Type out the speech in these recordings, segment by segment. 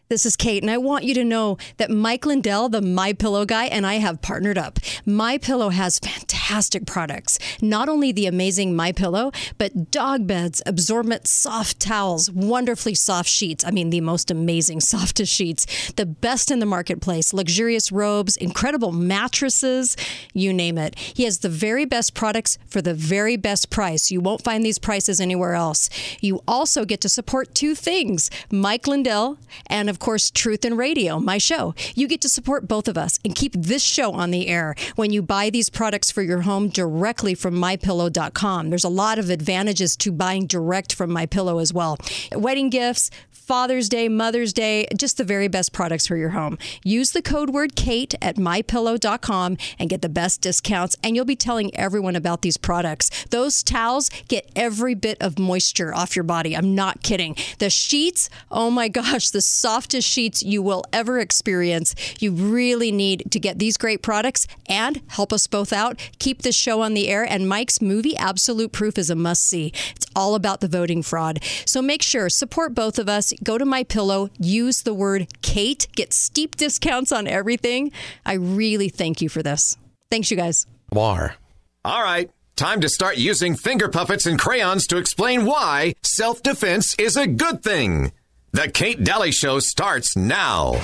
This is Kate, and I want you to know that Mike Lindell, the MyPillow guy, and I have partnered up. MyPillow has fantastic products. Not only the amazing MyPillow, but dog beds, absorbent soft towels, wonderfully soft sheets. I mean, the most amazing, softest sheets. The best in the marketplace. Luxurious robes, incredible mattresses, you name it. He has the very best products for the very best price. You won't find these prices anywhere else. You also get to support two things, Mike Lindell and, of course, Truth in Radio, my show. You get to support both of us and keep this show on the air when you buy these products for your home directly from MyPillow.com. There's a lot of advantages to buying direct from MyPillow as well. Wedding gifts, Father's Day, Mother's Day, just the very best products for your home. Use the code word Kate at MyPillow.com and get the best discounts, and you'll be telling everyone about these products. Those towels get every bit of moisture off your body. I'm not kidding. The sheets, oh my gosh, the softest sheets you will ever experience. You really need to get these great products and help us both out. Keep this show on the air, and Mike's movie, Absolute Proof, is a must-see. It's all about the voting fraud. So make sure, support both of us. Go to MyPillow, use the word Kate, get steep discounts on everything. I really thank you for this. Thanks, you guys. War. All right, time to start using finger puppets and crayons to explain why self-defense is a good thing. The Kate Daly Show starts now.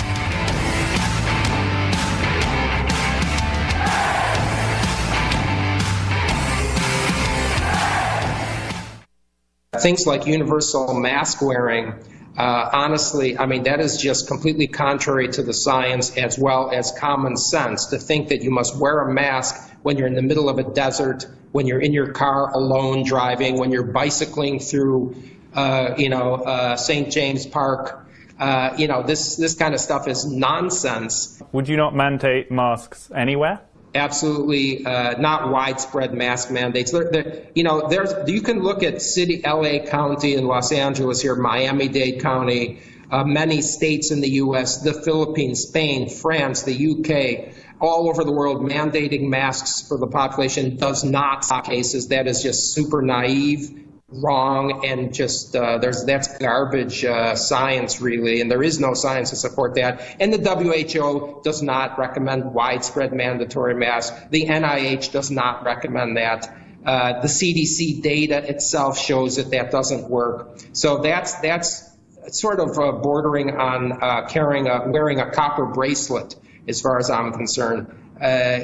Things like universal mask wearing, honestly, I mean, that is just completely contrary to the science as well as common sense to think that you must wear a mask when you're in the middle of a desert, when you're in your car alone driving, when you're bicycling through, St. James Park. This kind of stuff is nonsense. Would you not mandate masks anywhere? Absolutely not widespread mask mandates. You can look at LA County in Los Angeles here, Miami-Dade County, many states in the U.S., the Philippines, Spain, France, the U.K., all over the world mandating masks for the population does not stop cases. That is just super naive, wrong, and just that's garbage science, really, and there is no science to support that. And the WHO does not recommend widespread mandatory masks. The NIH does not recommend that. The CDC data itself shows that doesn't work. So that's sort of bordering on wearing a copper bracelet, as far as I'm concerned. I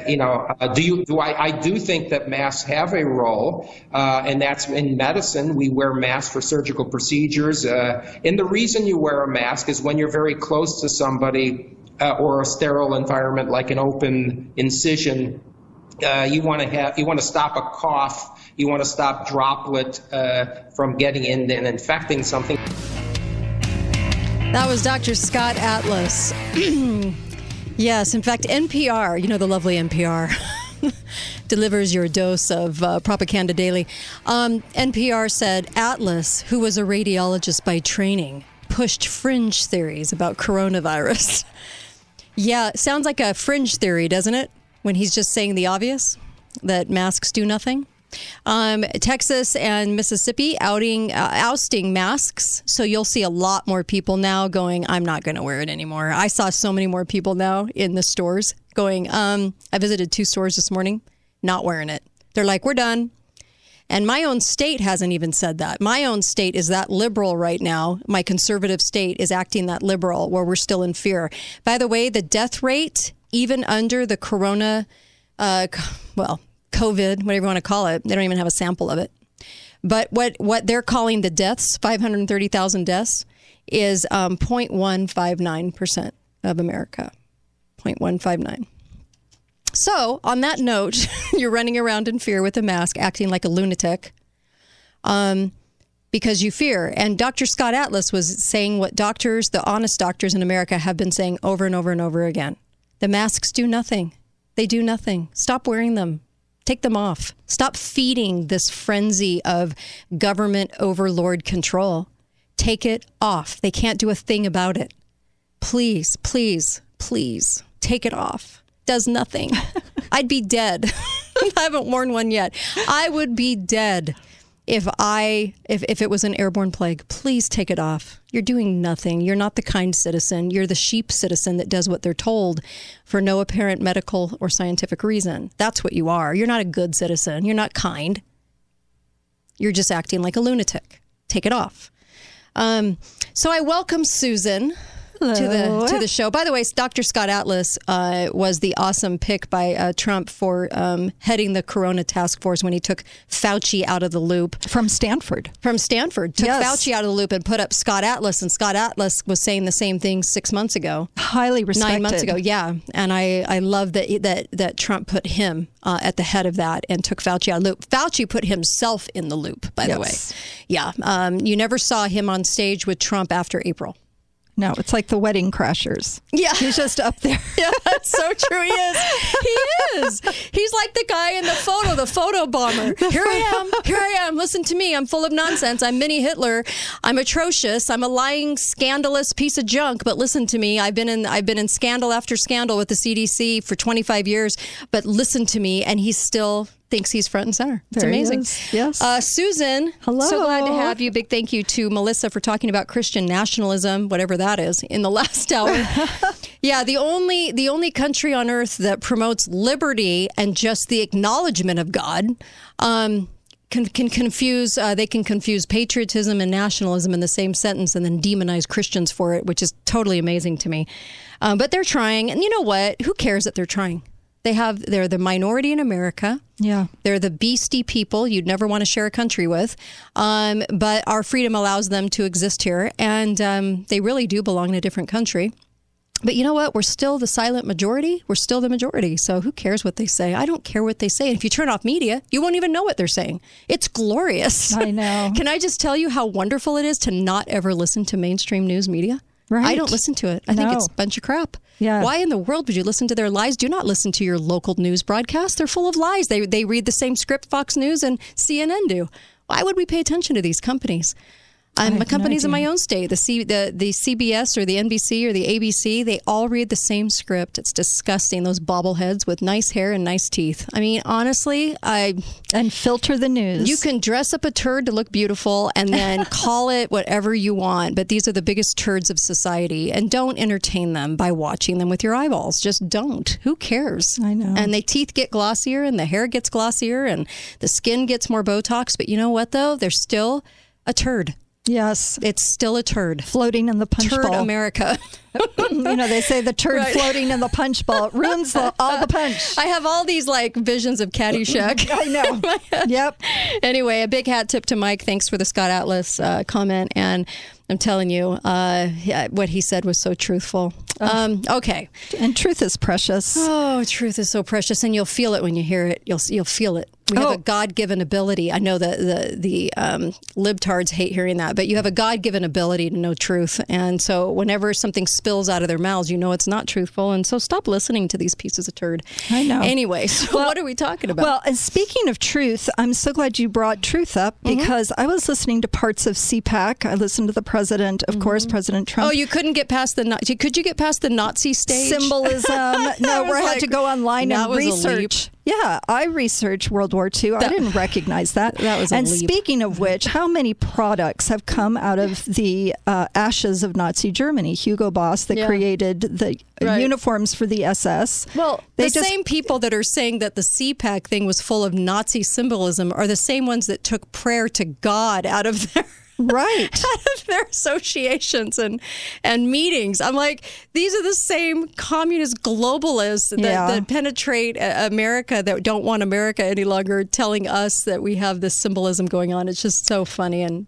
do think that masks have a role, and that's in medicine. We wear masks for surgical procedures. And the reason you wear a mask is when you're very close to somebody or a sterile environment like an open incision. You want to stop a cough. You want to stop droplet from getting in and infecting something. That was Dr. Scott Atlas. Yes, in fact, NPR, the lovely NPR, delivers your dose of propaganda daily. NPR said Atlas, who was a radiologist by training, pushed fringe theories about coronavirus. Yeah, sounds like a fringe theory, doesn't it? When he's just saying the obvious, that masks do nothing. Texas and Mississippi ousting masks. So you'll see a lot more people now going, I'm not going to wear it anymore. I saw so many more people now in the stores going, I visited 2 stores this morning, not wearing it. They're like, we're done. And my own state hasn't even said that. My own state is that liberal right now. My conservative state is acting that liberal, where we're still in fear. By the way, the death rate, even under the COVID, whatever you want to call it. They don't even have a sample of it. But what they're calling the deaths, 530,000 deaths, is 0.159% of America. 0.159. So on that note, you're running around in fear with a mask, acting like a lunatic because you fear. And Dr. Scott Atlas was saying what doctors, the honest doctors in America, have been saying over and over and over again. The masks do nothing. They do nothing. Stop wearing them. Take them off. Stop feeding this frenzy of government overlord control. Take it off. They can't do a thing about it. Please, please, please take it off. Does nothing. I'd be dead. I haven't worn one yet. I would be dead if it was an airborne plague, please take it off. You're doing nothing. You're not the kind citizen. You're the sheep citizen that does what they're told for no apparent medical or scientific reason. That's what you are. You're not a good citizen. You're not kind. You're just acting like a lunatic. Take it off. So I welcome Susan to the show. By the way, Dr. Scott Atlas was the awesome pick by Trump for heading the Corona task force when he took Fauci out of the loop. From Stanford. Took Fauci out of the loop and put up Scott Atlas. And Scott Atlas was saying the same thing 6 months ago. Highly respected. 9 months ago, yeah. And I love that Trump put him at the head of that and took Fauci out of the loop. Fauci put himself in the loop, by the way. Yeah. You never saw him on stage with Trump after April. No, it's like the Wedding Crashers. Yeah. He's just up there. Yeah, that's so true. He is. He is. He's like the guy in the photo bomber. Here I am. Listen to me. I'm full of nonsense. I'm mini Hitler. I'm atrocious. I'm a lying, scandalous piece of junk. But listen to me. I've been in scandal after scandal with the CDC for 25 years. But listen to me. And he's still thinks he's front and center. It's amazing. Yes. Susan, hello. So glad to have you. Big thank you to Melissa for talking about Christian nationalism, whatever that is, in the last hour. Yeah, the only country on earth that promotes liberty and just the acknowledgement of God can confuse patriotism and nationalism in the same sentence and then demonize Christians for it, which is totally amazing to me. But they're trying, and you know what? Who cares that they're trying? They're the minority in America. Yeah. They're the beastie people you'd never want to share a country with. But our freedom allows them to exist here. And they really do belong in a different country. But you know what? We're still the silent majority. We're still the majority. So who cares what they say? I don't care what they say. And if you turn off media, you won't even know what they're saying. It's glorious. I know. Can I just tell you how wonderful it is to not ever listen to mainstream news media? Right. I don't listen to it. I think it's a bunch of crap. Yeah. Why in the world would you listen to their lies? Do not listen to your local news broadcast. They're full of lies. They read the same script Fox News and CNN do. Why would we pay attention to these companies? Companies in my own state, the CBS or the NBC or the ABC, they all read the same script. It's disgusting. Those bobbleheads with nice hair and nice teeth. I mean, honestly, and filter the news. You can dress up a turd to look beautiful and then call it whatever you want. But these are the biggest turds of society. And don't entertain them by watching them with your eyeballs. Just don't. Who cares? I know. And the teeth get glossier and the hair gets glossier and the skin gets more Botox. But you know what, though? They're still a turd. Yes. It's still a turd. Floating in the punch turd bowl. America. They say the turd floating in the punch bowl. It ruins all the punch. I have all these visions of Caddyshack. I know. Yep. Anyway, a big hat tip to Mike. Thanks for the Scott Atlas comment. And I'm telling you, what he said was so truthful. Okay. And truth is precious. Oh, truth is so precious. And you'll feel it when you hear it. You'll feel it. We have a God-given ability. I know that the libtards hate hearing that, but you have a God-given ability to know truth. And so whenever something spills out of their mouths, you know it's not truthful. And so stop listening to these pieces of turd. I know. Anyway, so what are we talking about? Well, and speaking of truth, I'm so glad you brought truth up because I was listening to parts of CPAC. I listened to the president, of course, President Trump. Oh, you couldn't get past could you get past the Nazi stage? Symbolism. No, where I had to go online and research. Yeah, I researched World War II. I didn't recognize that. That was a And leap. Speaking of which, how many products have come out of the ashes of Nazi Germany? Hugo Boss that created the uniforms for the SS. Well, same people that are saying that the CPAC thing was full of Nazi symbolism are the same ones that took prayer to God out of their... Right. out of their associations and meetings. I'm like, these are the same communist globalists that penetrate America, that don't want America any longer, telling us that we have this symbolism going on. It's just so funny and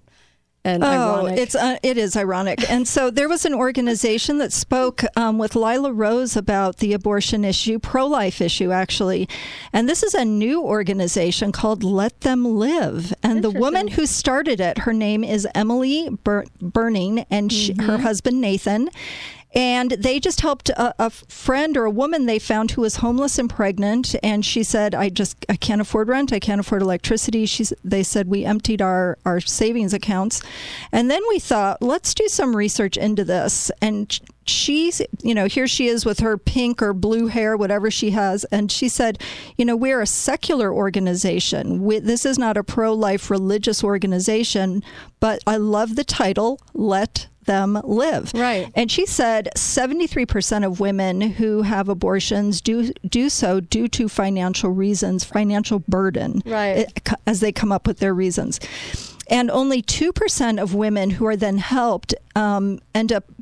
ironic. It is ironic. And so there was an organization that spoke with Lila Rose about the abortion issue, pro-life issue, actually. And this is a new organization called Let Them Live. And the woman who started it, her name is Emily Burning, and her husband, Nathan. And they just helped a friend or a woman they found who was homeless and pregnant. And she said, I can't afford rent. I can't afford electricity. They said we emptied our savings accounts. And then we thought, let's do some research into this. And she's, here she is with her pink or blue hair, whatever she has. And she said, we're a secular organization. This is not a pro-life religious organization, but I love the title, Let Them Live. Right. And she said 73% of women who have abortions do so due to financial reasons, financial burden, right, as they come up with their reasons. And only 2% of women who are then helped end up,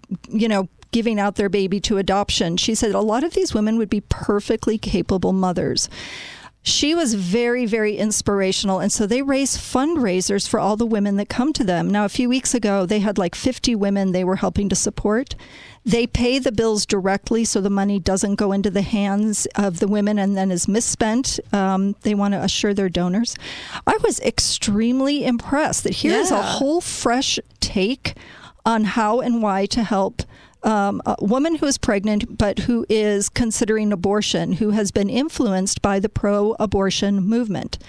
giving out their baby to adoption. She said a lot of these women would be perfectly capable mothers. She was very, very inspirational. And so they raise fundraisers for all the women that come to them. Now, a few weeks ago, they had like 50 women they were helping to support. They pay the bills directly, so the money doesn't go into the hands of the women and then is misspent. They want to assure their donors. I was extremely impressed that here is a whole fresh take on how and why to help a woman who is pregnant but who is considering abortion, who has been influenced by the pro-abortion movement.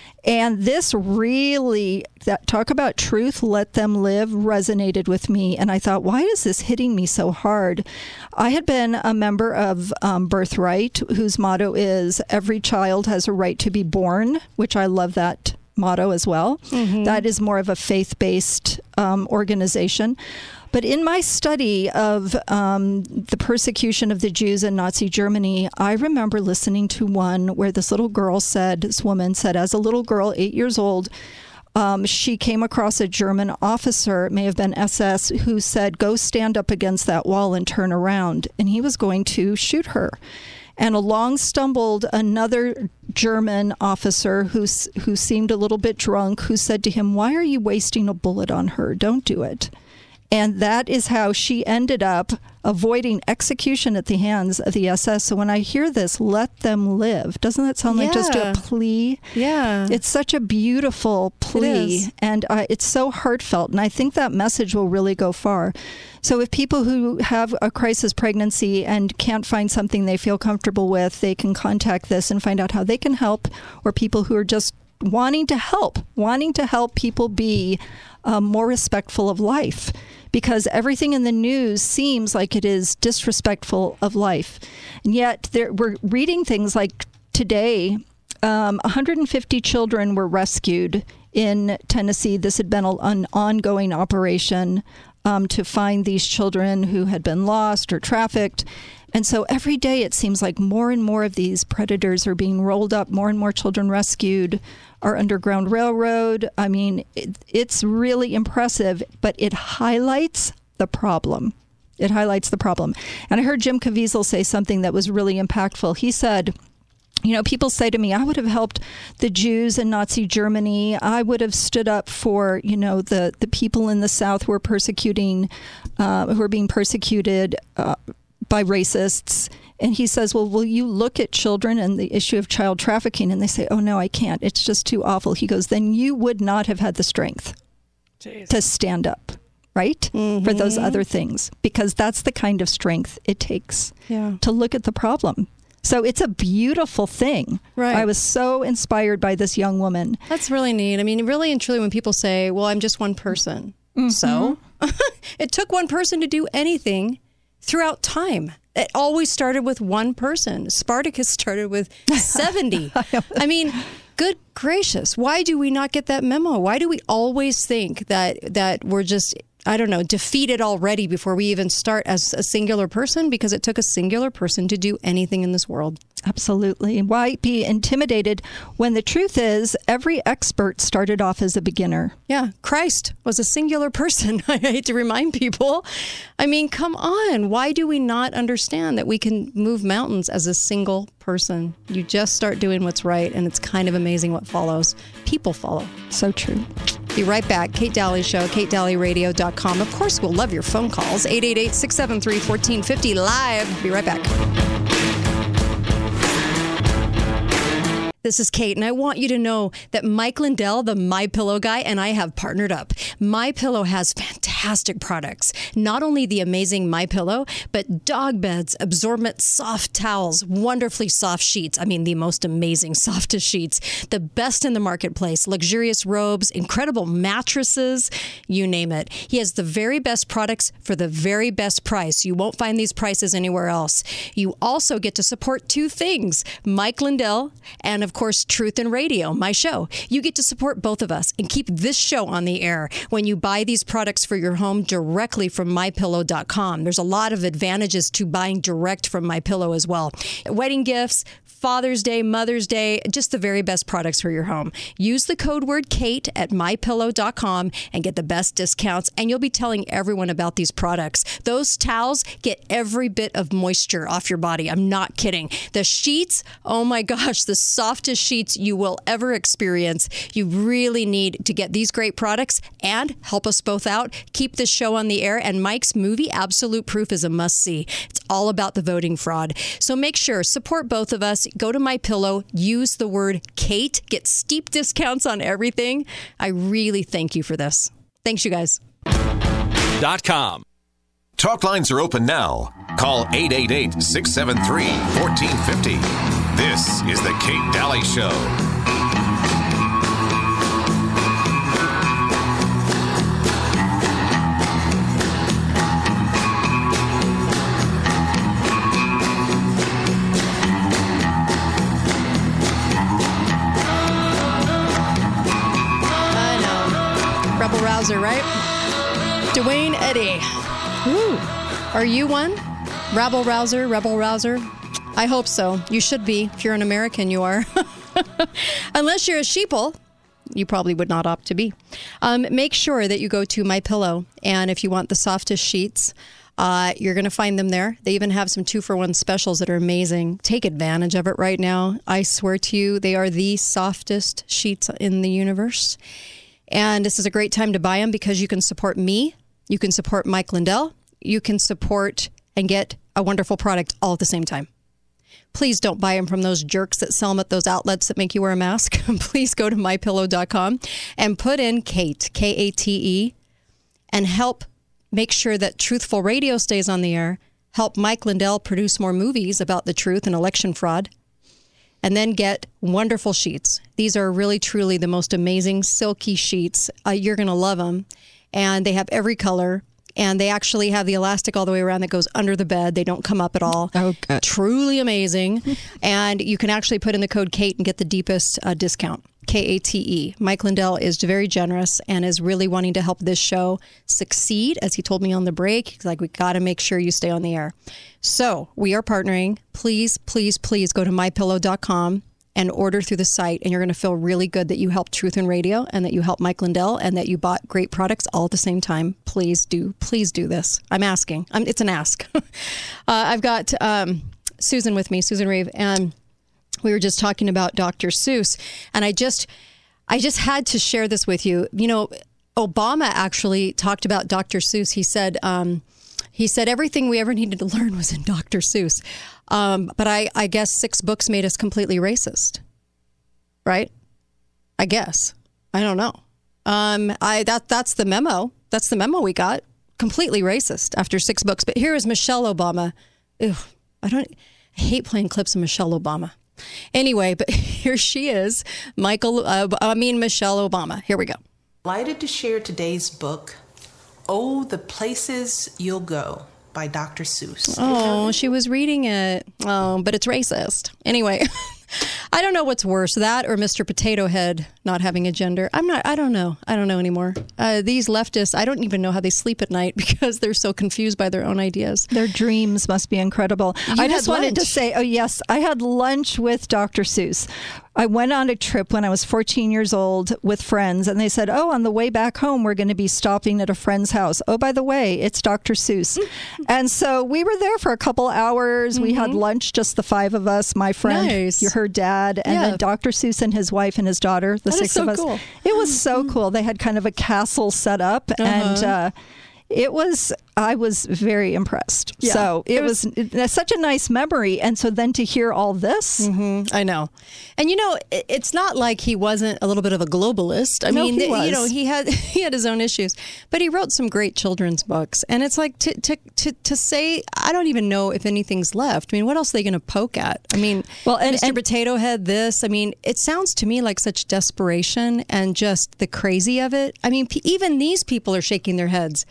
And this really, that talk about truth, let them live, resonated with me. And I thought, why is this hitting me so hard? I had been a member of Birthright, whose motto is every child has a right to be born, which I love that motto as well. Mm-hmm. That is more of a faith-based organization. But in my study of the persecution of the Jews in Nazi Germany, I remember listening to one where this woman said, as a little girl, 8 years old, she came across a German officer, it may have been SS, who said, go stand up against that wall and turn around. And he was going to shoot her. And along stumbled another German officer who seemed a little bit drunk, who said to him, why are you wasting a bullet on her? Don't do it. And that is how she ended up avoiding execution at the hands of the SS. So when I hear this, let them live, doesn't that sound like just a plea? Yeah. It's such a beautiful plea, and it's so heartfelt. And I think that message will really go far. So if people who have a crisis pregnancy and can't find something they feel comfortable with, they can contact this and find out how they can help, or people who are just wanting to help people be more respectful of life, because everything in the news seems like it is disrespectful of life. And yet we're reading things like today, 150 children were rescued in Tennessee. This had been an ongoing operation to find these children who had been lost or trafficked. And so every day it seems like more and more of these predators are being rolled up, more and more children rescued, our Underground Railroad. I mean, it's really impressive, but it highlights the problem. It highlights the problem. And I heard Jim Caviezel say something that was really impactful. He said, people say to me, I would have helped the Jews in Nazi Germany. I would have stood up for, the people in the South who are who are being persecuted by racists. And he says, well, will you look at children and the issue of child trafficking? And they say, oh, no, I can't. It's just too awful. He goes, then you would not have had the strength to stand up, right? Mm-hmm. For those other things, because that's the kind of strength it takes to look at the problem. So it's a beautiful thing. Right. I was so inspired by this young woman. That's really neat. I mean, really and truly, when people say, well, I'm just one person. Mm-hmm. So it took one person to do anything throughout time. It always started with one person. Spartacus started with 70. I mean, good gracious. Why do we not get that memo? Why do we always think that we're just, defeated already before we even start as a singular person? Because it took a singular person to do anything in this world. Absolutely. Why be intimidated when the truth is every expert started off as a beginner? Yeah. Christ was a singular person. I hate to remind people. I mean, come on. Why do we not understand that we can move mountains as a single person? You just start doing what's right, and it's kind of amazing what follows. People follow. So true. Be right back. Kate Daly Show, KateDalyRadio.com. Of course, we'll love your phone calls. 888-673-1450 live. Be right back. This is Kate, and I want you to know that Mike Lindell, the MyPillow guy, and I have partnered up. MyPillow has fantastic products. Not only the amazing MyPillow, but dog beds, absorbent soft towels, wonderfully soft sheets. I mean, the most amazing, softest sheets. The best in the marketplace. Luxurious robes, incredible mattresses, you name it. He has the very best products for the very best price. You won't find these prices anywhere else. You also get to support two things, Mike Lindell and, of course, Truth in Radio, my show. You get to support both of us and keep this show on the air when you buy these products for your home directly from MyPillow.com. There's a lot of advantages to buying direct from MyPillow as well. Wedding gifts, Father's Day, Mother's Day, just the very best products for your home. Use the code word Kate at MyPillow.com and get the best discounts, and you'll be telling everyone about these products. Those towels get every bit of moisture off your body. I'm not kidding. The sheets, oh my gosh, the softest sheets you will ever experience. You really need to get these great products and help us both out. Keep this show on the air, and Mike's movie, Absolute Proof, is a must-see. It's all about the voting fraud. So make sure, support both of us. Go to MyPillow, use the word Kate, get steep discounts on everything. I really thank you for this. Thanks, you guys. .com. Talk lines are open now. Call 888-673-1450. This is the Kate Daly Show. Rebel Rouser, right? Dwayne Eddy. Woo. Are you one? Rebel Rouser? I hope so. You should be. If you're an American, you are. Unless you're a sheeple, you probably would not opt to be. Make sure that you go to MyPillow, and if you want the softest sheets, you're going to find them there. They even have some 2-for-1 specials that are amazing. Take advantage of it right now. I swear to you, they are the softest sheets in the universe. And this is a great time to buy them because you can support me, you can support Mike Lindell, you can support and get a wonderful product all at the same time. Please don't buy them from those jerks that sell them at those outlets that make you wear a mask. Please go to MyPillow.com and put in Kate, K-A-T-E, and help make sure that Truthful Radio stays on the air, help Mike Lindell produce more movies about the truth and election fraud, and then get wonderful sheets. These are really, truly the most amazing silky sheets. You're going to love them. And they have every color. And they actually have the elastic all the way around that goes under the bed. They don't come up at all. Oh, good. Truly amazing. And you can actually put in the code Kate and get the deepest discount. K-A-T-E. Mike Lindell is very generous and is really wanting to help this show succeed. As he told me on the break, he's like, we got to make sure you stay on the air. So we are partnering. Please, please, please go to MyPillow.com and order through the site. And you're going to feel really good that you helped Truth in Radio and that you helped Mike Lindell and that you bought great products all at the same time. Please do this. I'm asking. It's an ask. I've got Susan with me, Susan Reeve, and we were just talking about Dr. Seuss, and I just had to share this with you. You know, Obama actually talked about Dr. Seuss. He said everything we ever needed to learn was in Dr. Seuss. But I guess 6 books made us completely racist, right? I guess. I don't know. That's the memo. That's the memo we got. Completely racist after 6 books. But here is Michelle Obama. Ew, I hate playing clips of Michelle Obama. Anyway, but here she is, Michelle Obama. Here we go. Delighted to share today's book, Oh, the Places You'll Go by Dr. Seuss. Oh, she was reading it. Oh, but it's racist. Anyway, I don't know what's worse, that or Mr. Potato Head not having a gender. I don't know anymore. These leftists, I don't even know how they sleep at night because they're so confused by their own ideas. Their dreams must be incredible. I just wanted to say, oh yes, I had lunch with Dr. Seuss. I went on a trip when I was 14 years old with friends, and they said, oh, on the way back home, we're going to be stopping at a friend's house. Oh, by the way, it's Dr. Seuss. And so we were there for a couple hours. Mm-hmm. We had lunch, just the 5 of us, my friend, her dad, and then Dr. Seuss and his wife and his daughter, the 6 of us. Cool. It was so cool. They had kind of a castle set up, and it was, I was very impressed. Yeah. So it's such a nice memory. And so then to hear all this. I know. And, it's not like he wasn't a little bit of a globalist. I mean, he was. he had his own issues, but he wrote some great children's books. And it's like to say, I don't even know if anything's left. I mean, what else are they going to poke at? I mean, Mr. Potato Head, this. I mean, it sounds to me like such desperation and just the crazy of it. I mean, even these people are shaking their heads.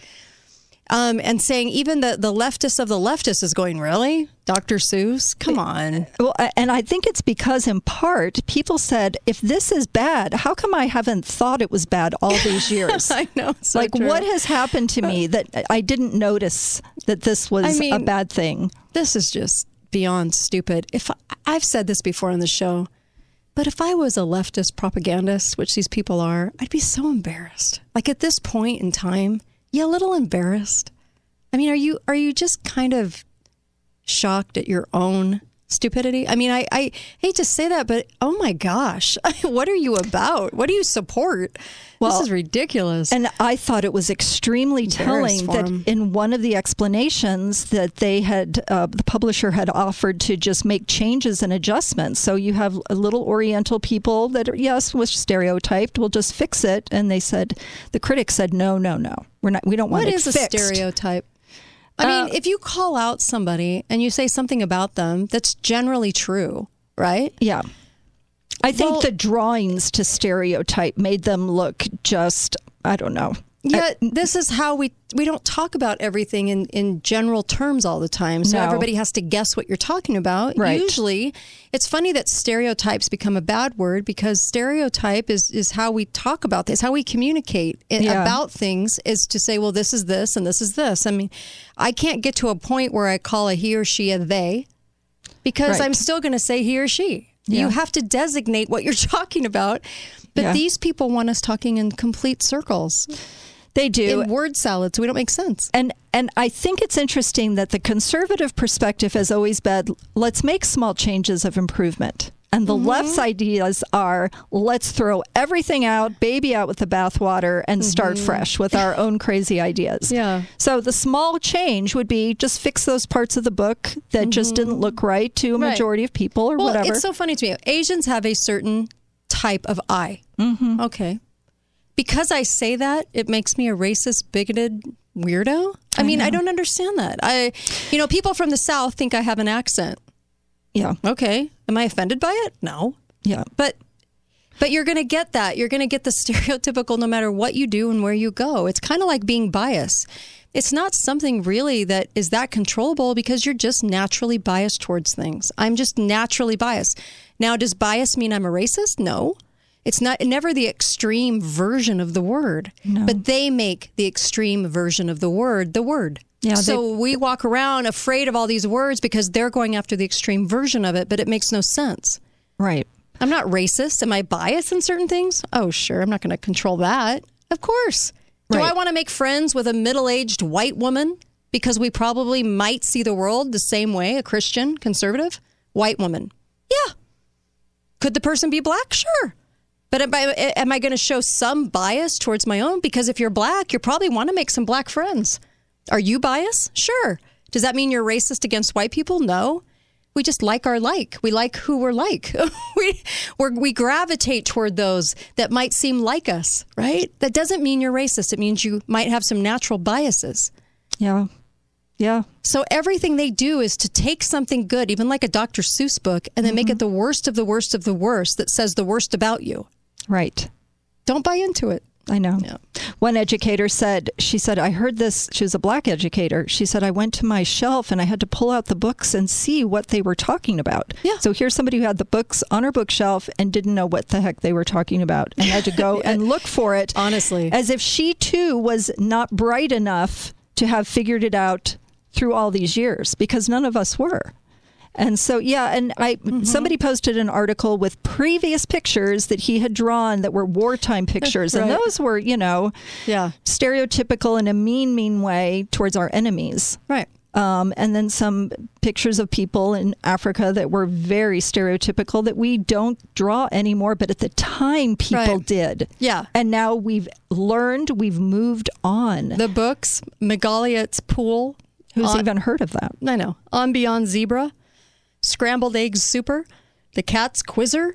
And saying even the leftist of the leftists is going, really? Dr. Seuss? Come on. Well, and I think it's because, in part, people said, if this is bad, how come I haven't thought it was bad all these years? I know. So like, true. what has happened to me that I didn't notice that this was a bad thing? This is just beyond stupid. I've said this before on the show, but if I was a leftist propagandist, which these people are, I'd be so embarrassed. Like, at this point in time, a little embarrassed. I mean, are you just kind of shocked at your own stupidity? I mean, I hate to say that, but oh my gosh, what are you about? What do you support? Well, this is ridiculous. And I thought it was extremely telling that in one of the explanations that they had, the publisher had offered to just make changes and adjustments. So you have a little Oriental people that, yes, was stereotyped. We'll just fix it. And they said, the critics said, no. We don't want it fixed. What is a stereotype? I mean, if you call out somebody and you say something about them that's generally true, right? Yeah. I think the drawings to stereotype made them look just, I don't know. Yeah, this is how we don't talk about everything in general terms all the time. So everybody has to guess what you're talking about. Right. Usually, it's funny that stereotypes become a bad word because stereotype is how we talk about this, how we communicate about things is to say, well, this is this and this is this. I mean, I can't get to a point where I call a he or she a they because I'm still going to say he or she. Yeah. You have to designate what you're talking about. But these people want us talking in complete circles. They do. In word salads. We don't make sense. And I think it's interesting that the conservative perspective has always been, let's make small changes of improvement. And the left's ideas are, let's throw everything out, baby out with the bathwater, and start fresh with our own crazy ideas. Yeah. So the small change would be just fix those parts of the book that just didn't look right to a majority of people or whatever. It's so funny to me. Asians have a certain type of eye. Okay. Because I say that, it makes me a racist, bigoted weirdo. I mean, I don't understand that. People from the South think I have an accent. Yeah. Okay. Am I offended by it? No. Yeah. But you're going to get that. You're going to get the stereotypical no matter what you do and where you go. It's kind of like being biased. It's not something really that is that controllable because you're just naturally biased towards things. I'm just naturally biased. Now, does bias mean I'm a racist? No. It's never the extreme version of the word. No. But they make the extreme version of the word. Yeah, so we walk around afraid of all these words because they're going after the extreme version of it, but it makes no sense. Right. I'm not racist. Am I biased in certain things? Oh, sure. I'm not going to control that. Of course. Do I want to make friends with a middle-aged white woman because we probably might see the world the same way, a Christian, conservative, white woman? Yeah. Could the person be black? Sure. But am I going to show some bias towards my own? Because if you're black, you probably want to make some black friends. Are you biased? Sure. Does that mean you're racist against white people? No. We just like our like. We like who we're like. we gravitate toward those that might seem like us, right? That doesn't mean you're racist. It means you might have some natural biases. Yeah. Yeah. So everything they do is to take something good, even like a Dr. Seuss book, and then make it the worst of the worst of the worst that says the worst about you. Right. Don't buy into it. I know. Yeah. One educator said, I heard this, she was a black educator. She said, I went to my shelf and I had to pull out the books and see what they were talking about. Yeah. So here's somebody who had the books on her bookshelf and didn't know what the heck they were talking about and had to go and look for it. Honestly. As if she too was not bright enough to have figured it out through all these years, because none of us were. And so, somebody posted an article with previous pictures that he had drawn that were wartime pictures. And those were, stereotypical in a mean way towards our enemies. Right. and then some pictures of people in Africa that were very stereotypical that we don't draw anymore, but at the time people did. Yeah. And now we've learned, we've moved on. The books, Megaliot's Pool. Who's even heard of that? I know. On Beyond Zebra, Scrambled Eggs Super, The Cat's Quizzer.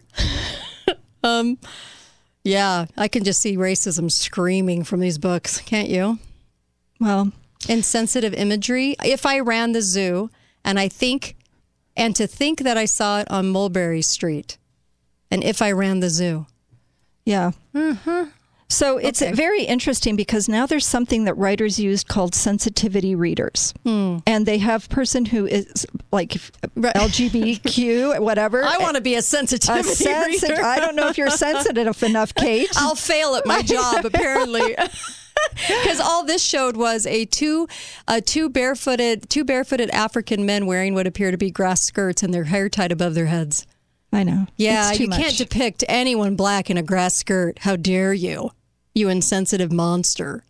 Yeah, I can just see racism screaming from these books, can't you? Well, insensitive imagery. If I ran the zoo, and to think that I saw it on Mulberry Street, and if I ran the zoo. Yeah. Mm-hmm. So it's very interesting because now there's something that writers use called sensitivity readers. And they have person who is like LGBTQ, whatever. I want to be a sensitivity reader. I don't know if you're sensitive enough, Kate. I'll fail at my job, apparently. Because all this showed was two barefooted African men wearing what appear to be grass skirts and their hair tied above their heads. I know. Yeah, you can't depict anyone black in a grass skirt. How dare you? You insensitive monster.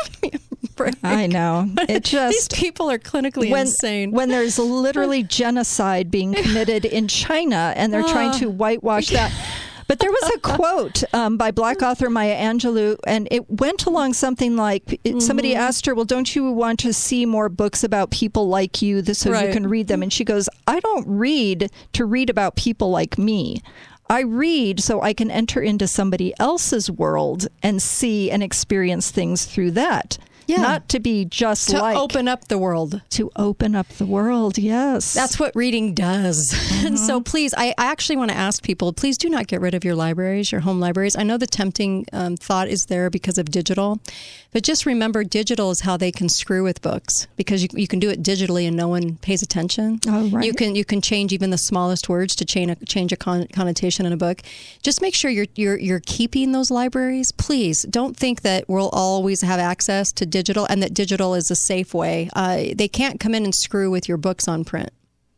I know. It just these people are clinically insane. When there's literally genocide being committed in China and they're trying to whitewash that. But there was a quote by Black author Maya Angelou, and it went along something like, somebody asked her, well, don't you want to see more books about people like you so you can read them? And she goes, I don't read to read about people like me. I read so I can enter into somebody else's world and see and experience things through that. Yeah. Not to be just to open up the world. To open up the world, yes. That's what reading does. And so please, I actually want to ask people, please do not get rid of your libraries, your home libraries. I know the tempting thought is there because of digital, but just remember digital is how they can screw with books because you can do it digitally and no one pays attention. Oh, right. You can change even the smallest words to change a connotation in a book. Just make sure you're keeping those libraries. Please don't think that we'll always have access to digital and that digital is a safe way. They can't come in and screw with your books on print.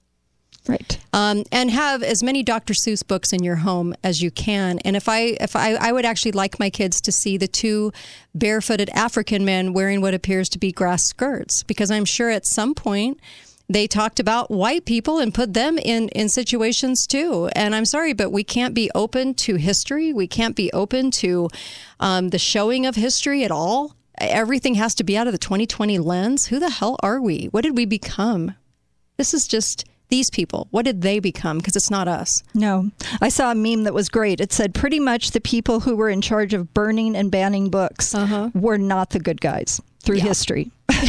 Right. And have as many Dr. Seuss books in your home as you can. And if I would actually like my kids to see the two barefooted African men wearing what appears to be grass skirts, because I'm sure at some point they talked about white people and put them in situations too. And I'm sorry, but we can't be open to history. We can't be open to the showing of history at all. Everything has to be out of the 2020 lens. Who the hell are we? What did we become? This is just these people. What did they become? Because it's not us. No. I saw a meme that was great. It said pretty much the people who were in charge of burning and banning books were not the good guys through history.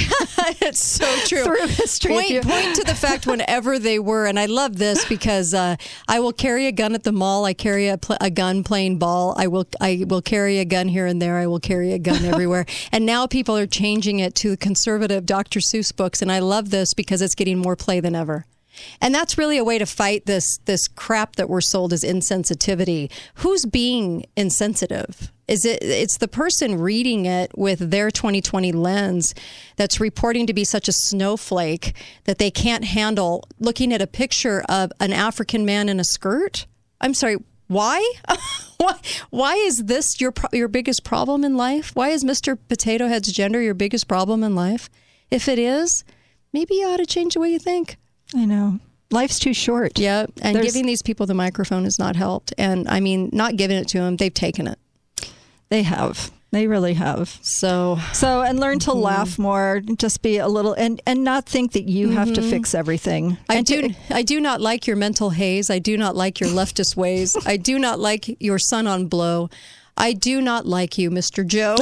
It's so true. Through history. Point to the fact whenever they were, and I love this because I will carry a gun at the mall. I carry a gun playing ball. I will carry a gun here and there. I will carry a gun everywhere. And now people are changing it to conservative Dr. Seuss books, and I love this because it's getting more play than ever. And that's really a way to fight this crap that we're sold as insensitivity. Who's being insensitive? It's the person reading it with their 2020 lens that's reporting to be such a snowflake that they can't handle looking at a picture of an African man in a skirt? I'm sorry, why? Why is this your biggest problem in life? Why is Mr. Potato Head's gender your biggest problem in life? If it is, maybe you ought to change the way you think. I know. Life's too short. Yeah, and giving these people the microphone has not helped. And I mean, not giving it to them, they've taken it. They have. They really have. So and learn to laugh more, just be a little, and not think that you have to fix everything. I do not like your mental haze. I do not like your leftist ways. I do not like your son on blow. I do not like you, Mr. Joe.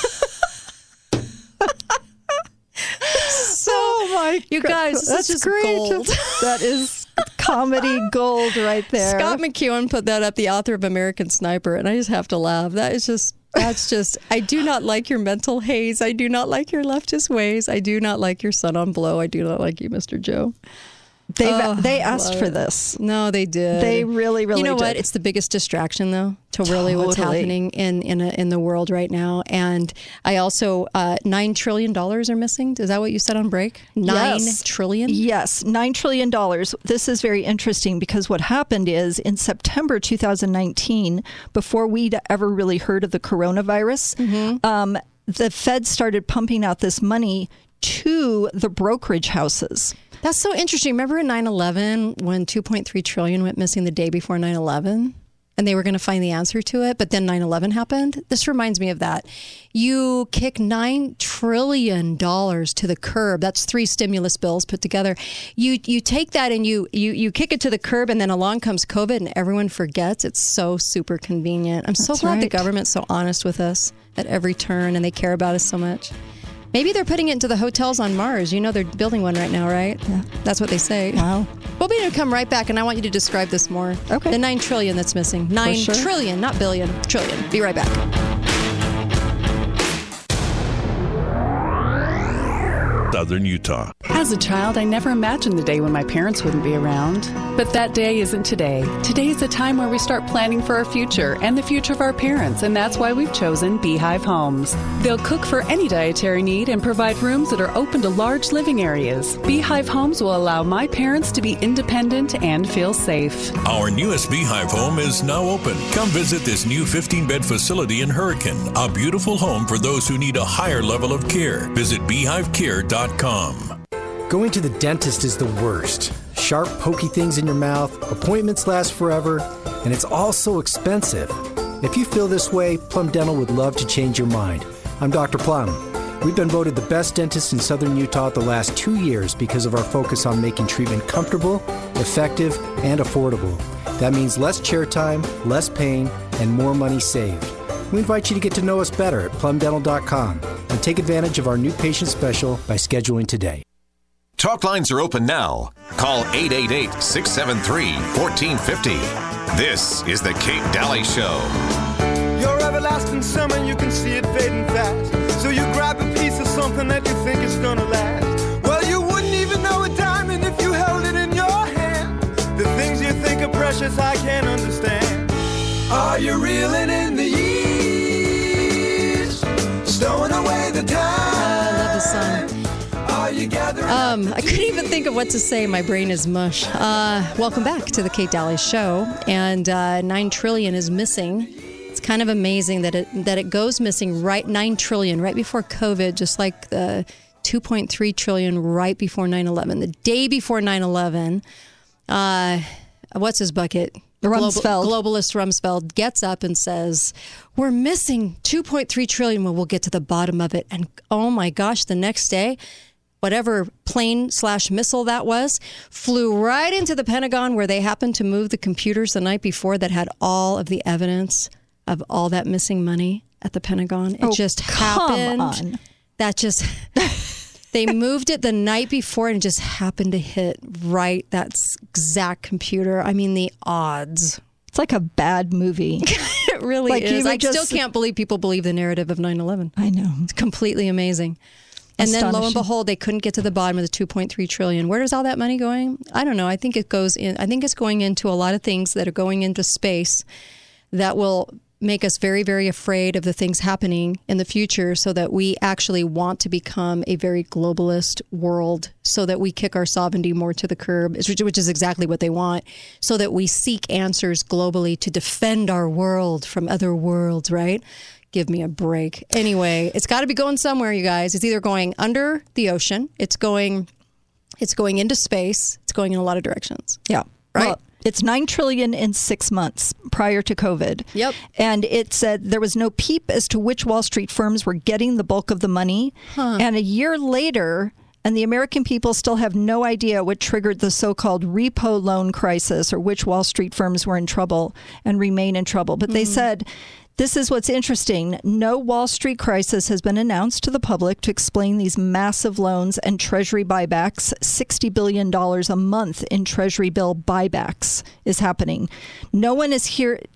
You guys, this is great. Gold. That is comedy gold right there. Scott McEwen put that up, the author of American Sniper, and I just have to laugh. That's just, I do not like your mental haze. I do not like your leftist ways. I do not like your son on blow. I do not like you, Mr. Joe. They asked for this. No, they did. They really, really did. You know what? It's the biggest distraction, though, to really what's happening in the world right now. And I also, $9 trillion are missing. Is that what you said on break? $9 trillion? Yes, $9 trillion. This is very interesting because what happened is in September 2019, before we'd ever really heard of the coronavirus, the Fed started pumping out this money to the brokerage houses. That's so interesting. Remember in 9/11 when $2.3 trillion went missing the day before 9/11? And they were going to find the answer to it, but then 9/11 happened. This reminds me of that. You kick $9 trillion to the curb. That's 3 stimulus bills put together. You take that and you kick it to the curb, and then along comes COVID, and everyone forgets. It's so super convenient. I'm so glad the government's so honest with us at every turn, and they care about us so much. Maybe they're putting it into the hotels on Mars. You know they're building one right now, right? Yeah. That's what they say. Wow. We'll be able to come right back, and I want you to describe this more. Okay. The $9 trillion that's missing. $9 trillion, not billion, trillion. Be right back. Southern Utah. As a child, I never imagined the day when my parents wouldn't be around. But that day isn't today. Today is the time where we start planning for our future and the future of our parents, and that's why we've chosen Beehive Homes. They'll cook for any dietary need and provide rooms that are open to large living areas. Beehive Homes will allow my parents to be independent and feel safe. Our newest Beehive Home is now open. Come visit this new 15-bed facility in Hurricane, a beautiful home for those who need a higher level of care. Visit beehivecare.com. Going to the dentist is the worst. Sharp, pokey things in your mouth, appointments last forever, and it's all so expensive. If you feel this way, Plum Dental would love to change your mind. I'm Dr. Plum. We've been voted the best dentist in Southern Utah the last 2 years because of our focus on making treatment comfortable, effective, and affordable. That means less chair time, less pain, and more money saved. We invite you to get to know us better at plumdental.com and take advantage of our new patient special by scheduling today. Talk lines are open now. Call 888-673-1450. This is the Kate Daly Show. Your everlasting summer, you can see it fading fast. So you grab a piece of something that you think is gonna last. Well, you wouldn't even know a diamond if you held it in your hand. The things you think are precious, I can't understand. Are you reeling in the years? Stowing away the time? I love this song. I couldn't even think of what to say. My brain is mush. Welcome back to the Kate Daly Show. And $9 trillion is missing. It's kind of amazing that it goes missing right $9 trillion right before COVID, just like the $2.3 trillion right before 9/11. The day before 9/11, what's his bucket? Rumsfeld. Globalist Rumsfeld gets up and says, we're missing $2.3 trillion. Well, we'll get to the bottom of it. And oh my gosh, the next day, whatever plane/missile that was, flew right into the Pentagon, where they happened to move the computers the night before that had all of the evidence of all that missing money at the Pentagon. It just happened. Come on. That just... They moved it the night before and it just happened to hit right that exact computer. I mean, the odds. It's like a bad movie. It really is. I still can't believe people believe the narrative of 9/11. I know. It's completely amazing. And then lo and behold, they couldn't get to the bottom of the $2.3 trillion. Where is all that money going? I don't know. I think it's going into a lot of things that are going into space that will make us very, very afraid of the things happening in the future, so that we actually want to become a very globalist world, so that we kick our sovereignty more to the curb, which is exactly what they want, so that we seek answers globally to defend our world from other worlds, right? Give me a break. Anyway, it's got to be going somewhere, you guys. It's either going under the ocean, it's going into space, it's going in a lot of directions. Yeah. Right? Well, it's $9 trillion in 6 months prior to COVID. Yep. And it said there was no peep as to which Wall Street firms were getting the bulk of the money. And a year later, and the American people still have no idea what triggered the so-called repo loan crisis, or which Wall Street firms were in trouble and remain in trouble. But they said, this is what's interesting. No Wall Street crisis has been announced to the public to explain these massive loans and Treasury buybacks. $60 billion a month in Treasury bill buybacks is happening. No one is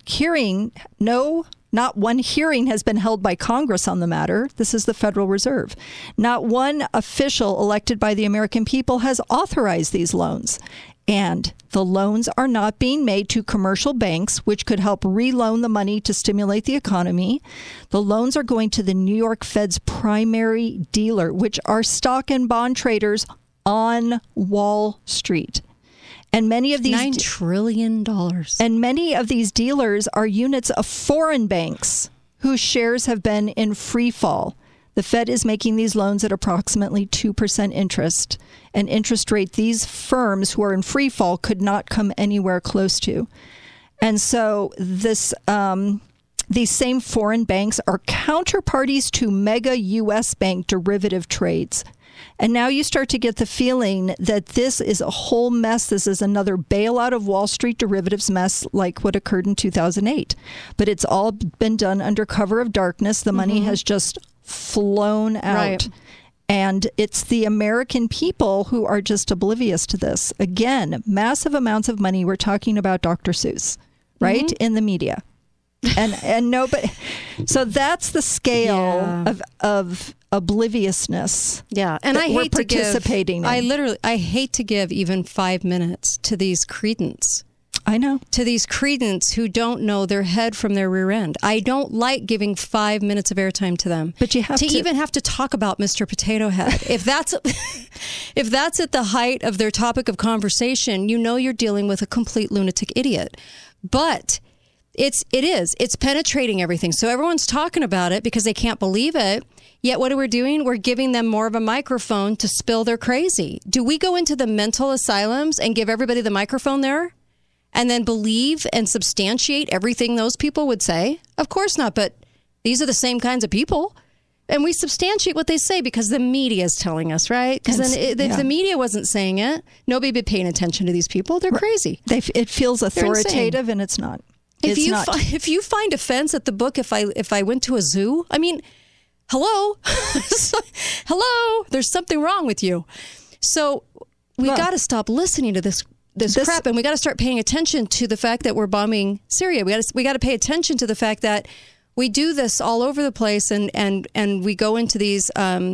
not one hearing has been held by Congress on the matter. This is the Federal Reserve. Not one official elected by the American people has authorized these loans. And the loans are not being made to commercial banks, which could help reloan the money to stimulate the economy. The loans are going to the New York Fed's primary dealer, which are stock and bond traders on Wall Street. And many of these $9 trillion. And many of these dealers are units of foreign banks whose shares have been in free fall. The Fed is making these loans at approximately 2% interest, an interest rate these firms who are in free fall could not come anywhere close to. And so these same foreign banks are counterparties to mega U.S. bank derivative trades. And now you start to get the feeling that this is a whole mess. This is another bailout of Wall Street derivatives mess like what occurred in 2008. But it's all been done under cover of darkness. The money has just flown out. Right. And it's the American people who are just oblivious to this. Again, massive amounts of money. We're talking about Dr. Seuss, right? In the media. And nobody. So that's the scale of obliviousness. Yeah, and I hate participating to give. I hate to give even 5 minutes to these credence. I know. To these credence who don't know their head from their rear end. I don't like giving 5 minutes of airtime to them. But you have to even have to talk about Mr. Potato Head. If that's at the height of their topic of conversation, you know you're dealing with a complete lunatic idiot. But it's penetrating everything. So everyone's talking about it because they can't believe it. Yet what are we doing? We're giving them more of a microphone to spill their crazy. Do we go into the mental asylums and give everybody the microphone there and then believe and substantiate everything those people would say? Of course not. But these are the same kinds of people. And we substantiate what they say because the media is telling us, right? Because then if the media wasn't saying it, nobody would be paying attention to these people. They're crazy. It feels authoritative and it's not. If you find offense at the book, if I went to a zoo, I mean, hello, there's something wrong with you. So we got to stop listening to this crap, and we got to start paying attention to the fact that we're bombing Syria. We got to pay attention to the fact that we do this all over the place, and we go into these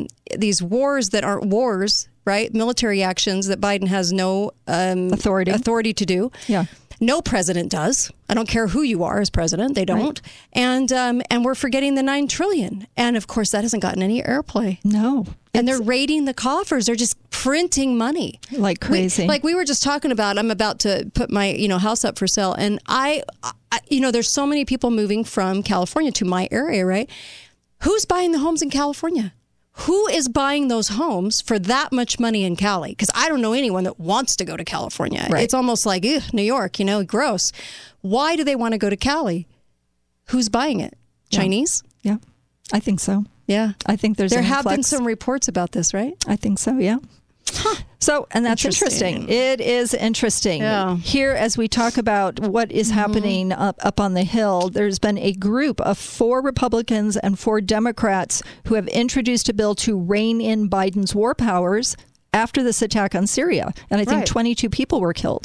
wars that aren't wars, right? Military actions that Biden has no authority to do. Yeah. No president does. I don't care who you are as president. They don't. Right. And we're forgetting the $9 trillion. And of course, that hasn't gotten any airplay. No. And they're raiding the coffers. They're just printing money like crazy. We were just talking about. I'm about to put my house up for sale, and I there's so many people moving from California to my area. Right? Who's buying the homes in California? Who is buying those homes for that much money in Cali? Because I don't know anyone that wants to go to California. Right. It's almost like, New York, gross. Why do they want to go to Cali? Who's buying it? Chinese? Yeah, I think so. Yeah. I think there have been some reports about this, right? I think so, yeah. Huh. So, and that's interesting. It is interesting. Yeah. Here, as we talk about what is happening up on the Hill, there's been a group of 4 Republicans and 4 Democrats who have introduced a bill to rein in Biden's war powers after this attack on Syria. And I think 22 people were killed.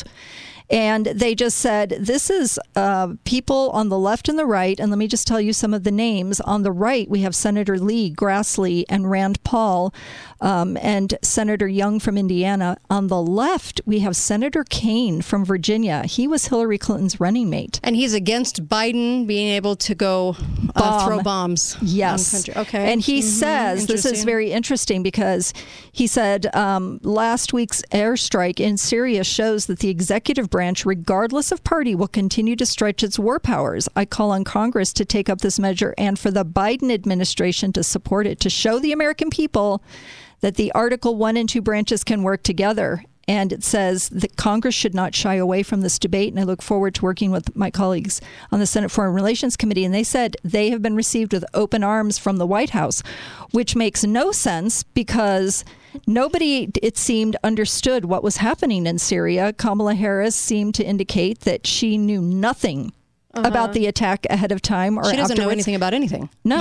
And they just said, this is people on the left and the right. And let me just tell you some of the names. On the right, we have Senator Lee, Grassley, and Rand Paul, and Senator Young from Indiana. On the left, we have Senator Kaine from Virginia. He was Hillary Clinton's running mate. And he's against Biden being able to go throw bombs. Yes. On country. Okay. And he says, this is very interesting because he said last week's airstrike in Syria shows that the executive branch, regardless of party, will continue to stretch its war powers. I call on Congress to take up this measure and for the Biden administration to support it, to show the American people that the Article 1 and 2 branches can work together. And it says that Congress should not shy away from this debate. And I look forward to working with my colleagues on the Senate Foreign Relations Committee. And they said they have been received with open arms from the White House, which makes no sense because nobody, it seemed, understood what was happening in Syria. Kamala Harris seemed to indicate that she knew nothing about the attack ahead of time or she doesn't afterwards. know anything about anything. No.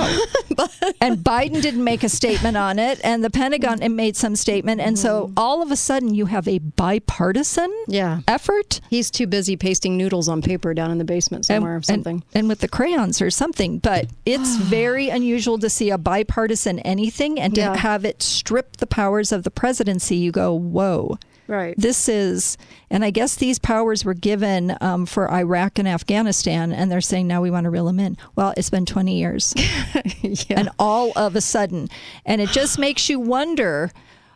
And Biden didn't make a statement on it, and the Pentagon made some statement. And so all of a sudden you have a bipartisan effort. He's too busy pasting noodles on paper down in the basement somewhere or something. And with the crayons or something. But it's very unusual to see a bipartisan anything and to have it strip the powers of the presidency. You go, whoa. Right. This is, and I guess these powers were given for Iraq and Afghanistan, and they're saying now we want to reel them in. Well, it's been 20 years. And all of a sudden. And it just makes you wonder,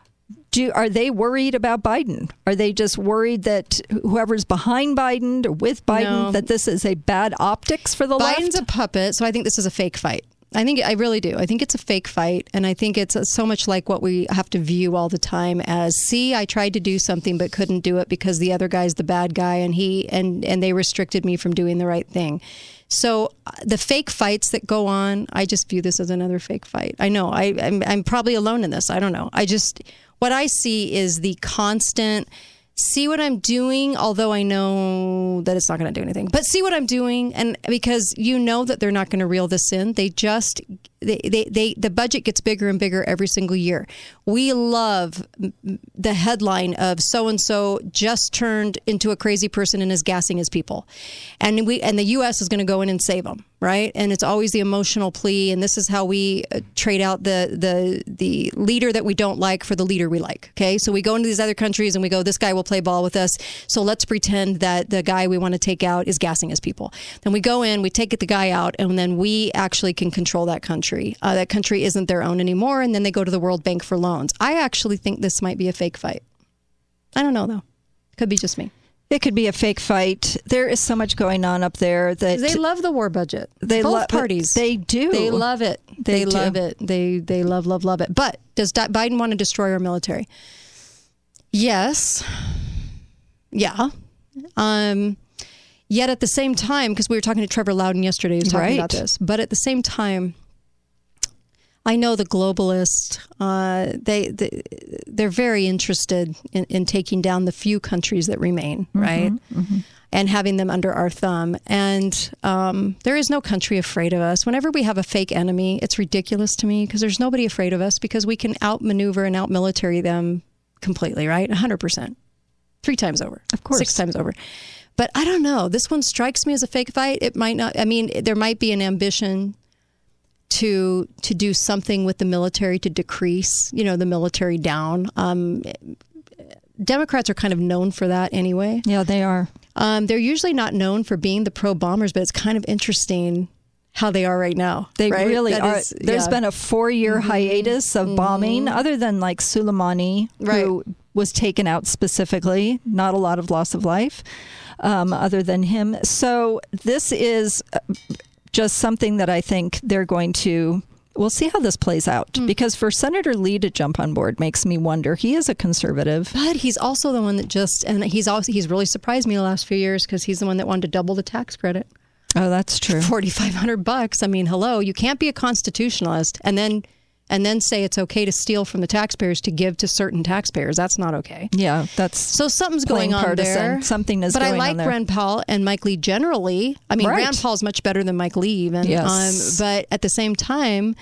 are they worried about Biden? Are they just worried that whoever's behind Biden or with Biden, that this is a bad optics for the left? Biden's a puppet, so I think this is a fake fight. I really do. I think it's a fake fight, and I think it's so much like what we have to view all the time as, see, I tried to do something but couldn't do it because the other guy's the bad guy, and they restricted me from doing the right thing. So the fake fights that go on, I just view this as another fake fight. I know I'm probably alone in this. I don't know. What I see is the constant, see what I'm doing, although I know that it's not going to do anything. But see what I'm doing, and because you know that they're not going to reel this in. The budget gets bigger and bigger every single year. We love the headline of so-and-so just turned into a crazy person and is gassing his people. And the U.S. is going to go in and save them, right? And it's always the emotional plea, and this is how we trade out the leader that we don't like for the leader we like, okay? So we go into these other countries and we go, this guy will play ball with us, so let's pretend that the guy we want to take out is gassing his people. Then we go in, we take the guy out, and then we actually can control that country. That country isn't their own anymore, and then they go to the World Bank for loans. I actually think this might be a fake fight. I don't know, though. Could be just me. It could be a fake fight. There is so much going on up there that they love the war budget. Both parties. They do. They love it. They love it. They love it. But does Biden want to destroy our military? Yes. Yeah. Yet at the same time, because we were talking to Trevor Loudon yesterday, he was talking about this. But at the same time, I know the globalists, they're very interested in taking down the few countries that remain, right? Mm-hmm. And having them under our thumb. And there is no country afraid of us. Whenever we have a fake enemy, it's ridiculous to me because there's nobody afraid of us because we can outmaneuver and outmilitary them completely, right? 100%. 3 times over. Of course. 6 times over. But I don't know. This one strikes me as a fake fight. It might not. I mean, there might be an ambition to do something with the military to decrease, the military down. Democrats are kind of known for that anyway. Yeah, they are. They're usually not known for being the pro-bombers, but it's kind of interesting how they are right now. They right? really that are. Is, There's been a 4-year hiatus of bombing, other than like Soleimani, who was taken out specifically. Not a lot of loss of life other than him. So this is just something that I think they're going to... We'll see how this plays out. Because for Senator Lee to jump on board makes me wonder. He is a conservative. But he's also the one that and he's really surprised me the last few years because he's the one that wanted to double the tax credit. Oh, that's true. $4,500. I mean, hello, you can't be a constitutionalist and then say it's okay to steal from the taxpayers to give to certain taxpayers. That's not okay. Yeah, that's so something's going on there. Something is going on there. But I like Rand Paul and Mike Lee generally. I mean, Rand Paul's much better than Mike Lee even. Yes. But at the same time,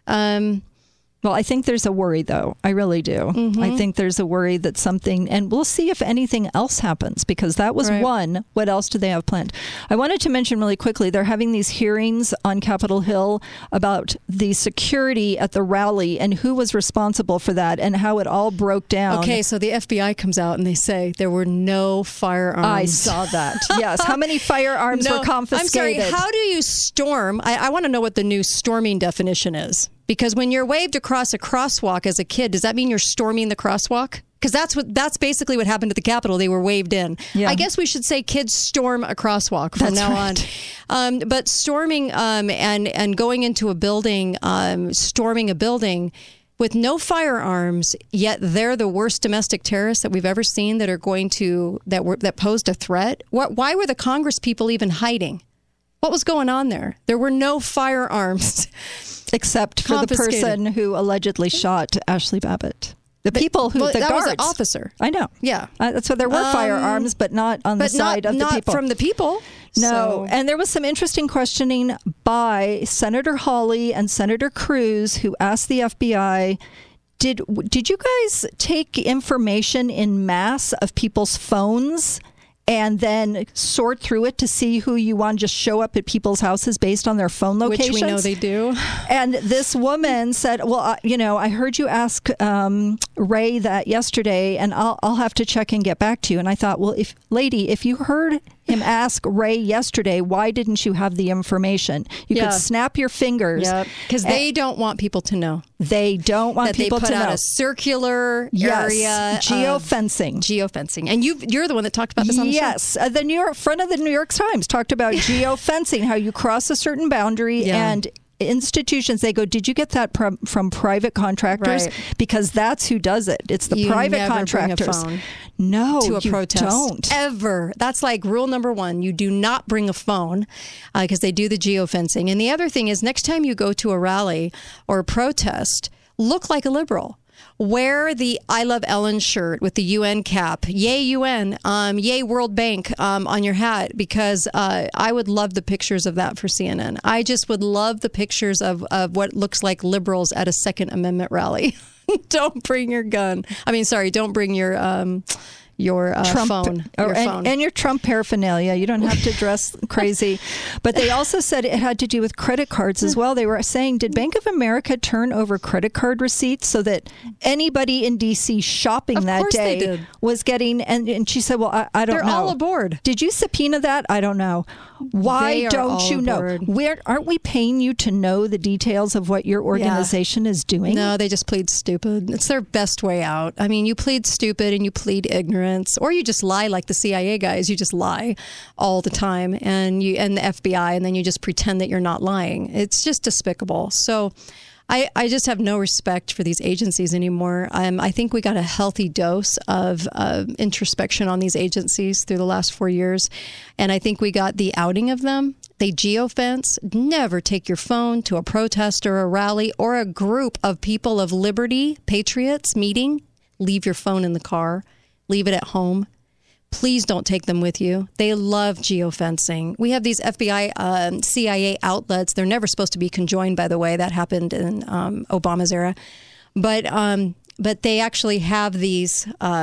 well, I think there's a worry, though. I really do. Mm-hmm. I think there's a worry that something, and we'll see if anything else happens, because that was one. What else do they have planned? I wanted to mention really quickly, they're having these hearings on Capitol Hill about the security at the rally and who was responsible for that and how it all broke down. Okay, so the FBI comes out and they say there were no firearms. I saw that. Yes. How many firearms were confiscated? I'm sorry, how do you storm? I want to know what the new storming definition is. Because when you're waved across a crosswalk as a kid, does that mean you're storming the crosswalk? Because that's basically what happened at the Capitol. They were waved in. Yeah. I guess we should say kids storm a crosswalk from now on. But storming and going into a building, storming a building with no firearms, yet they're the worst domestic terrorists that we've ever seen that are going to that posed a threat. Why were the Congress people even hiding? What was going on there? There were no firearms. Except for the person who allegedly shot Ashley Babbitt. The people who, the that guards. was an officer. I know. Yeah. That's why there were firearms, but not on the side of the people. Not from the people. No. So. And there was some interesting questioning by Senator Hawley and Senator Cruz, who asked the FBI, did you guys take information in mass of people's phones and then sort through it to see who you want to just show up at people's houses based on their phone locations? Which we know they do. And this woman said, well, I heard you ask Ray that yesterday, and I'll have to check and get back to you. And I thought, well, if you heard him ask Ray yesterday, why didn't you have the information? You could snap your fingers. Because they don't want people to know. They don't want people to know. They put out a circular area. Geofencing. And you're the one that talked about this on the show. Yes. The front of the New York Times talked about geofencing, how you cross a certain boundary and institutions, they go, did you get that from private contractors? Right. Because that's who does it. It's the You private never contractors. bring a phone No, to a you protest. don't. Ever. That's like rule number one. You do not bring a phone because they do the geofencing. And the other thing is, next time you go to a rally or a protest, look like a liberal. Wear the I Love Ellen shirt with the UN cap. Yay, UN. Yay, World Bank on your hat, because I would love the pictures of that for CNN. I just would love the pictures of what looks like liberals at a Second Amendment rally. Don't bring your gun. I mean, sorry, don't bring your Trump phone. And your Trump paraphernalia. You don't have to dress crazy. But they also said it had to do with credit cards as well. They were saying, did Bank of America turn over credit card receipts so that anybody in D.C. shopping that day was getting, and she said, well, I don't know. They're all aboard. Did you subpoena that? I don't know. Why don't you know? Aren't we paying you to know the details of what your organization is doing? No, they just plead stupid. It's their best way out. I mean, you plead stupid and you plead ignorance, or you just lie like the CIA guys. You just lie all the time, and the FBI, and then you just pretend that you're not lying. It's just despicable. So I just have no respect for these agencies anymore. I think we got a healthy dose of introspection on these agencies through the last 4 years. And I think we got the outing of them. They geofence. Never take your phone to a protest or a rally or a group of people of liberty, patriots meeting. Leave your phone in the car. Leave it at home. Please don't take them with you. They love geofencing. We have these FBI, CIA outlets. They're never supposed to be conjoined, by the way. That happened in Obama's era. But they actually have these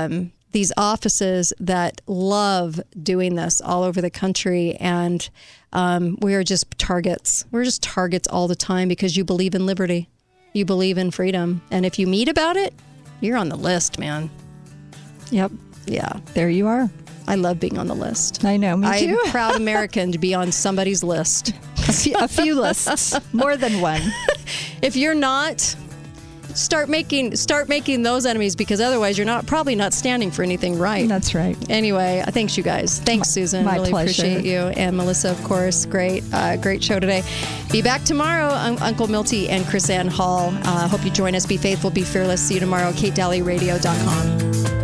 offices that love doing this all over the country. And we are just targets. We're just targets all the time because you believe in liberty. You believe in freedom. And if you meet about it, you're on the list, man. Yep. Yeah. There you are. I love being on the list. I know, me too. I'm a proud American to be on somebody's list. A few lists, more than one. If you're not, start making those enemies, because otherwise you're probably not standing for anything right. That's right. Anyway, thanks you guys. Thanks, Susan. My really pleasure. Appreciate you. And Melissa, of course. Great show today. Be back tomorrow. Uncle Milty and Chris Ann Hall. Hope you join us. Be faithful, be fearless. See you tomorrow. KateDalleyRadio.com.